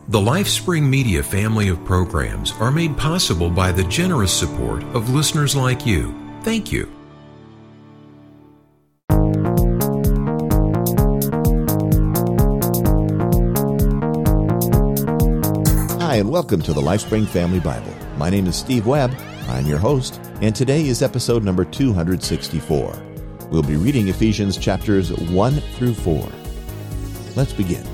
The LifeSpring Media family of programs are made possible by the generous support of listeners like you. Thank you. Hi, and welcome to the LifeSpring Family Bible. My name is Steve Webb. I'm your host, and today is episode number 264. We'll be reading Ephesians chapters 1 through 4. Let's begin.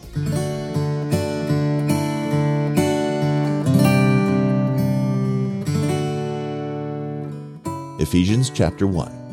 Ephesians chapter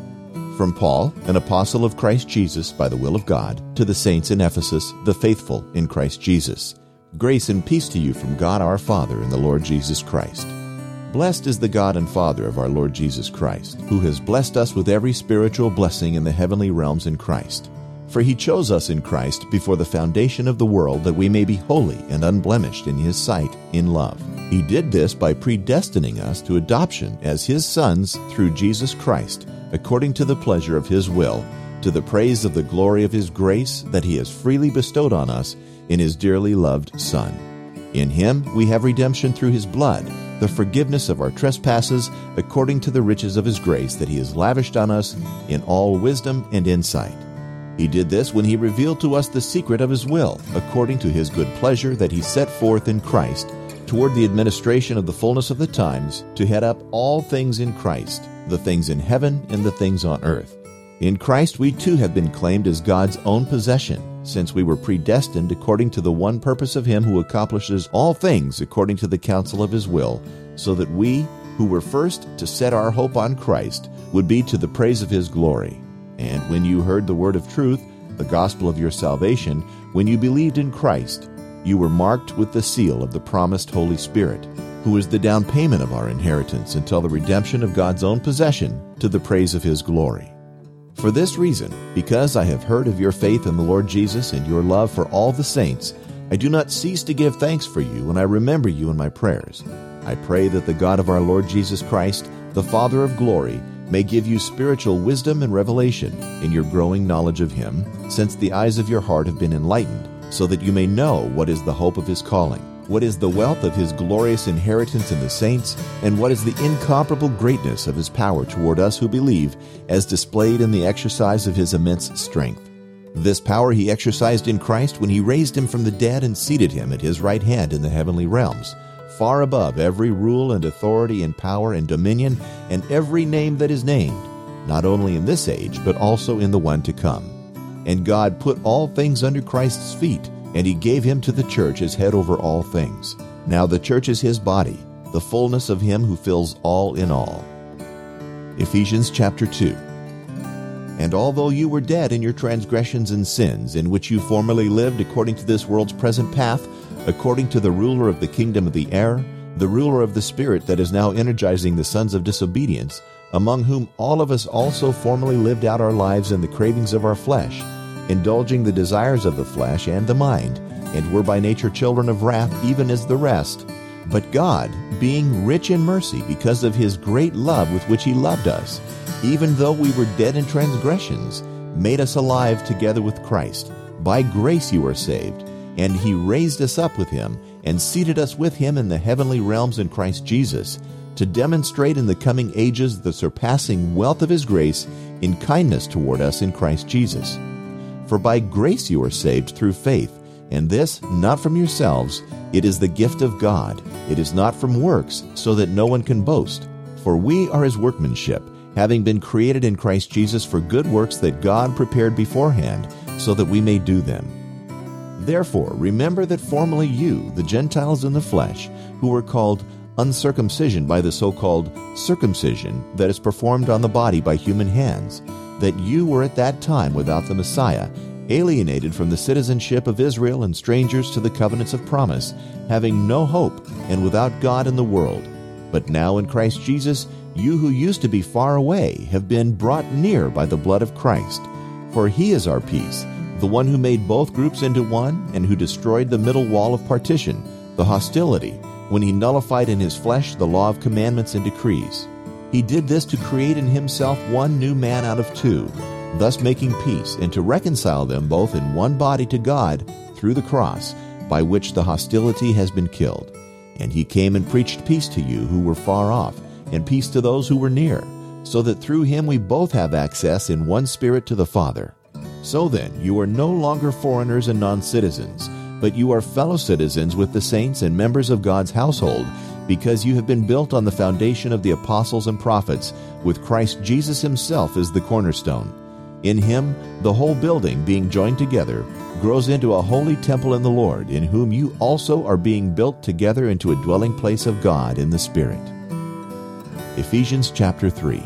1. From Paul, an apostle of Christ Jesus by the will of God, to the saints in Ephesus, the faithful in Christ Jesus. Grace and peace to you from God our Father and the Lord Jesus Christ. Blessed is the God and Father of our Lord Jesus Christ, who has blessed us with every spiritual blessing in the heavenly realms in Christ. For he chose us in Christ before the foundation of the world, that we may be holy and unblemished in his sight in love. He did this by predestining us to adoption as his sons through Jesus Christ, according to the pleasure of his will, to the praise of the glory of his grace that he has freely bestowed on us in his dearly loved Son. In him we have redemption through his blood, the forgiveness of our trespasses, according to the riches of his grace that he has lavished on us in all wisdom and insight. He did this when he revealed to us the secret of his will, according to his good pleasure that he set forth in Christ, toward the administration of the fullness of the times, to head up all things in Christ, the things in heaven and the things on earth. In Christ we too have been claimed as God's own possession, since we were predestined according to the one purpose of him who accomplishes all things according to the counsel of his will, so that we, who were first to set our hope on Christ, would be to the praise of his glory. And when you heard the word of truth, the gospel of your salvation, when you believed in Christ, you were marked with the seal of the promised Holy Spirit, who is the down payment of our inheritance until the redemption of God's own possession, to the praise of his glory. For this reason, because I have heard of your faith in the Lord Jesus and your love for all the saints, I do not cease to give thanks for you when I remember you in my prayers. I pray that the God of our Lord Jesus Christ, the Father of glory, may give you spiritual wisdom and revelation in your growing knowledge of him, since the eyes of your heart have been enlightened, so that you may know what is the hope of his calling, what is the wealth of his glorious inheritance in the saints, and what is the incomparable greatness of his power toward us who believe, as displayed in the exercise of his immense strength. This power he exercised in Christ when he raised him from the dead and seated him at his right hand in the heavenly realms, far above every rule and authority and power and dominion and every name that is named, not only in this age, but also in the one to come. And God put all things under Christ's feet, and he gave him to the church as head over all things. Now the church is his body, the fullness of him who fills all in all. Ephesians chapter 2. And although you were dead in your transgressions and sins, in which you formerly lived according to this world's present path, according to the ruler of the kingdom of the air, the ruler of the spirit that is now energizing the sons of disobedience, among whom all of us also formerly lived out our lives in the cravings of our flesh, indulging the desires of the flesh and the mind, and were by nature children of wrath even as the rest. But God, being rich in mercy because of his great love with which he loved us, even though we were dead in transgressions, made us alive together with Christ. By grace you are saved, and he raised us up with him, and seated us with him in the heavenly realms in Christ Jesus, to demonstrate in the coming ages the surpassing wealth of his grace in kindness toward us in Christ Jesus. For by grace you are saved through faith, and this not from yourselves, it is the gift of God. It is not from works, so that no one can boast. For we are his workmanship, having been created in Christ Jesus for good works that God prepared beforehand, so that we may do them. Therefore remember that formerly you, the Gentiles in the flesh, who were called uncircumcision by the so-called circumcision that is performed on the body by human hands, that you were at that time without the Messiah, alienated from the citizenship of Israel and strangers to the covenants of promise, having no hope and without God in the world. But now in Christ Jesus, you who used to be far away have been brought near by the blood of Christ. For he is our peace, the one who made both groups into one and who destroyed the middle wall of partition, the hostility, when he nullified in his flesh the law of commandments and decrees. He did this to create in himself one new man out of two, thus making peace, and to reconcile them both in one body to God through the cross, by which the hostility has been killed. And he came and preached peace to you who were far off, and peace to those who were near, so that through him we both have access in one Spirit to the Father. So then, you are no longer foreigners and non-citizens, but you are fellow citizens with the saints and members of God's household, because you have been built on the foundation of the apostles and prophets, with Christ Jesus himself as the cornerstone. In him, the whole building, being joined together, grows into a holy temple in the Lord, in whom you also are being built together into a dwelling place of God in the Spirit. Ephesians chapter 3.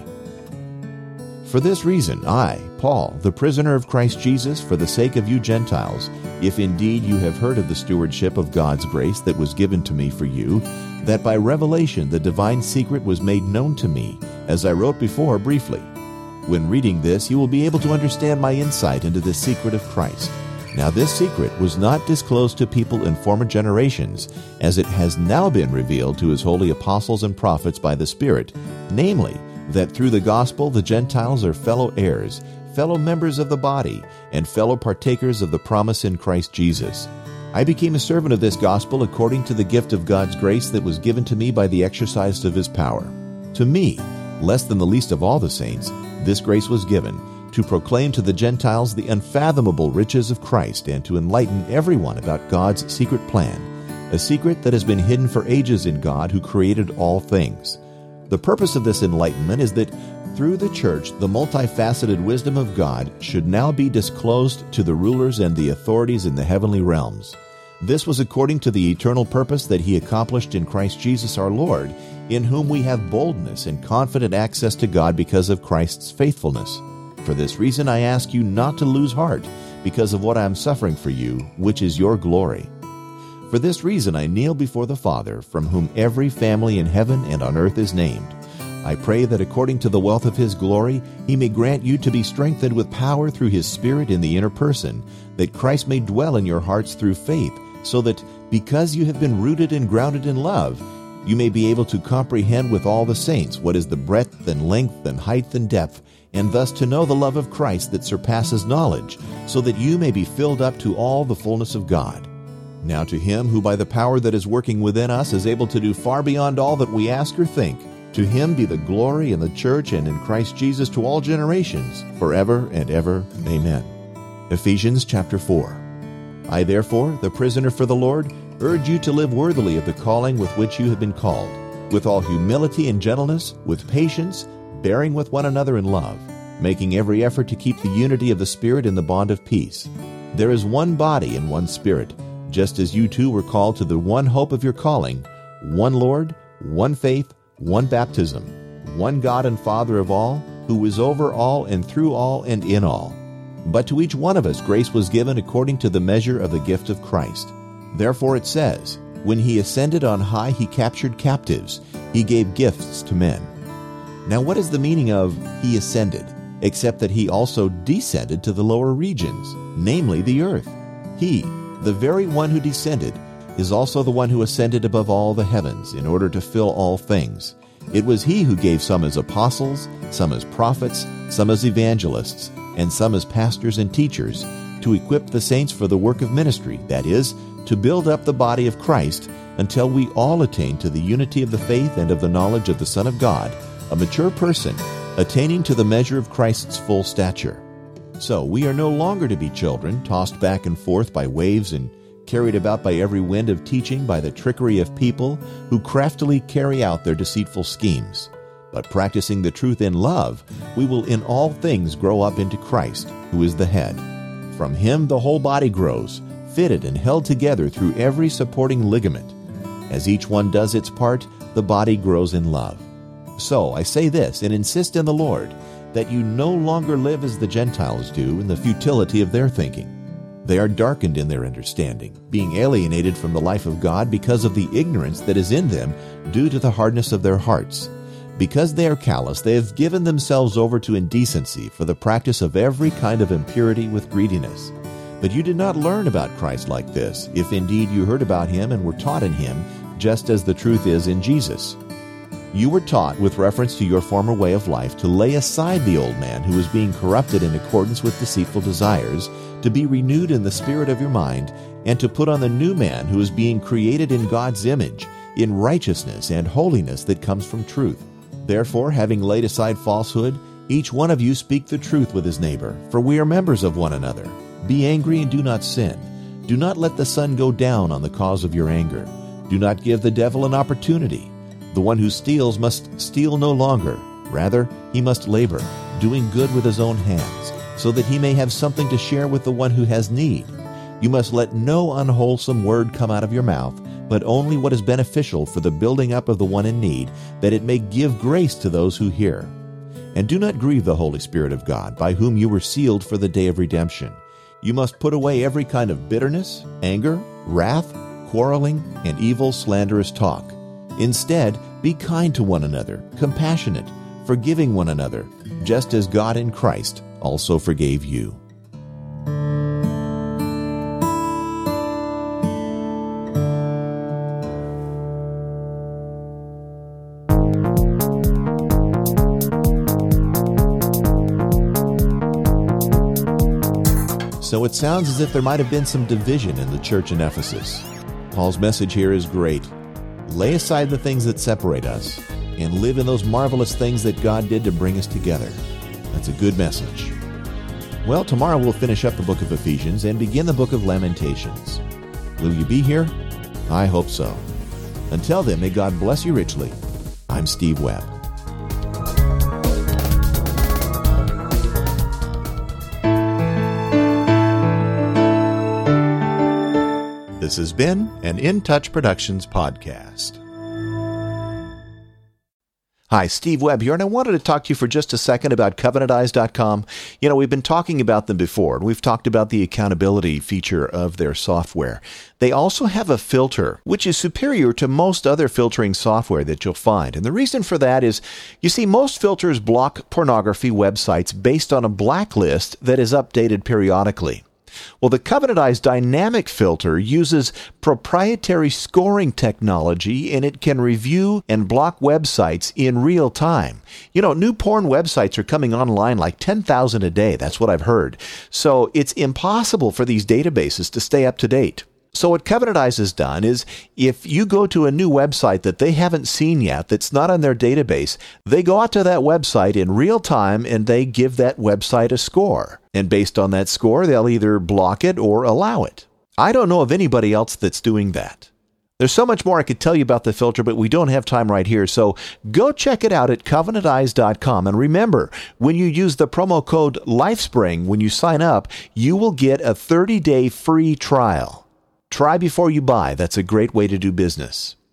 For this reason, I, Paul, the prisoner of Christ Jesus, for the sake of you Gentiles, if indeed you have heard of the stewardship of God's grace that was given to me for you, that by revelation the divine secret was made known to me, as I wrote before briefly. When reading this, you will be able to understand my insight into the secret of Christ. Now this secret was not disclosed to people in former generations, as it has now been revealed to his holy apostles and prophets by the Spirit, namely, that through the gospel the Gentiles are fellow heirs, fellow members of the body, and fellow partakers of the promise in Christ Jesus. I became a servant of this gospel according to the gift of God's grace that was given to me by the exercise of his power. To me, less than the least of all the saints, this grace was given, to proclaim to the Gentiles the unfathomable riches of Christ and to enlighten everyone about God's secret plan, a secret that has been hidden for ages in God who created all things. The purpose of this enlightenment is that through the church, the multifaceted wisdom of God should now be disclosed to the rulers and the authorities in the heavenly realms. This was according to the eternal purpose that he accomplished in Christ Jesus our Lord, in whom we have boldness and confident access to God because of Christ's faithfulness. For this reason I ask you not to lose heart because of what I am suffering for you, which is your glory. For this reason I kneel before the Father, from whom every family in heaven and on earth is named. I pray that according to the wealth of his glory, he may grant you to be strengthened with power through his Spirit in the inner person, that Christ may dwell in your hearts through faith, so that, because you have been rooted and grounded in love, you may be able to comprehend with all the saints what is the breadth and length and height and depth, and thus to know the love of Christ that surpasses knowledge, so that you may be filled up to all the fullness of God. Now to him who by the power that is working within us is able to do far beyond all that we ask or think, to him be the glory in the church and in Christ Jesus to all generations, forever and ever. Amen. Ephesians chapter 4. I therefore, the prisoner for the Lord, urge you to live worthily of the calling with which you have been called, with all humility and gentleness, with patience, bearing with one another in love, making every effort to keep the unity of the Spirit in the bond of peace. There is one body and one Spirit, just as you too were called to the one hope of your calling, one Lord, one faith, one baptism, one God and Father of all, who is over all and through all and in all. But to each one of us grace was given according to the measure of the gift of Christ. Therefore it says, when he ascended on high, he captured captives, he gave gifts to men. Now what is the meaning of he ascended, except that he also descended to the lower regions, namely the earth? He, the very one who descended, is also the one who ascended above all the heavens in order to fill all things. It was he who gave some as apostles, some as prophets, some as evangelists, and some as pastors and teachers, to equip the saints for the work of ministry, that is, to build up the body of Christ, until we all attain to the unity of the faith and of the knowledge of the Son of God, a mature person, attaining to the measure of Christ's full stature. So we are no longer to be children, tossed back and forth by waves and carried about by every wind of teaching by the trickery of people who craftily carry out their deceitful schemes. But practicing the truth in love, we will in all things grow up into Christ, who is the head. From him the whole body grows, fitted and held together through every supporting ligament. As each one does its part, the body grows in love. So I say this, and insist in the Lord, that you no longer live as the Gentiles do in the futility of their thinking. They are darkened in their understanding, being alienated from the life of God because of the ignorance that is in them due to the hardness of their hearts. Because they are callous, they have given themselves over to indecency for the practice of every kind of impurity with greediness. But you did not learn about Christ like this, if indeed you heard about him and were taught in him, just as the truth is in Jesus. You were taught, with reference to your former way of life, to lay aside the old man who was being corrupted in accordance with deceitful desires, to be renewed in the spirit of your mind, and to put on the new man who is being created in God's image, in righteousness and holiness that comes from truth. Therefore, having laid aside falsehood, each one of you speak the truth with his neighbor, for we are members of one another. Be angry and do not sin. Do not let the sun go down on the cause of your anger. Do not give the devil an opportunity. The one who steals must steal no longer. Rather, he must labor, doing good with his own hands, so that he may have something to share with the one who has need. You must let no unwholesome word come out of your mouth, but only what is beneficial for the building up of the one in need, that it may give grace to those who hear. And do not grieve the Holy Spirit of God, by whom you were sealed for the day of redemption. You must put away every kind of bitterness, anger, wrath, quarreling, and evil slanderous talk. Instead, be kind to one another, compassionate, forgiving one another, just as God in Christ also forgave you. So it sounds as if there might have been some division in the church in Ephesus. Paul's message here is great. Lay aside the things that separate us and live in those marvelous things that God did to bring us together. That's a good message. Well, tomorrow we'll finish up the book of Ephesians and begin the book of Lamentations. Will you be here? I hope so. Until then, may God bless you richly. I'm Steve Webb. This has been an In Touch Productions podcast. Hi, Steve Webb here, and I wanted to talk to you for just a second about CovenantEyes.com. You know, we've been talking about them before, and we've talked about the accountability feature of their software. They also have a filter, which is superior to most other filtering software that you'll find. And the reason for that is, you see, most filters block pornography websites based on a blacklist that is updated periodically. Well, the Covenant Eyes Dynamic Filter uses proprietary scoring technology, and it can review and block websites in real time. You know, new porn websites are coming online like 10,000 a day. That's what I've heard. So it's impossible for these databases to stay up to date. So what Covenant Eyes has done is, if you go to a new website that they haven't seen yet, that's not on their database, they go out to that website in real time and they give that website a score. And based on that score, they'll either block it or allow it. I don't know of anybody else that's doing that. There's so much more I could tell you about the filter, but we don't have time right here. So go check it out at CovenantEyes.com. And remember, when you use the promo code LifeSpring when you sign up, you will get a 30-day free trial. Try before you buy. That's a great way to do business.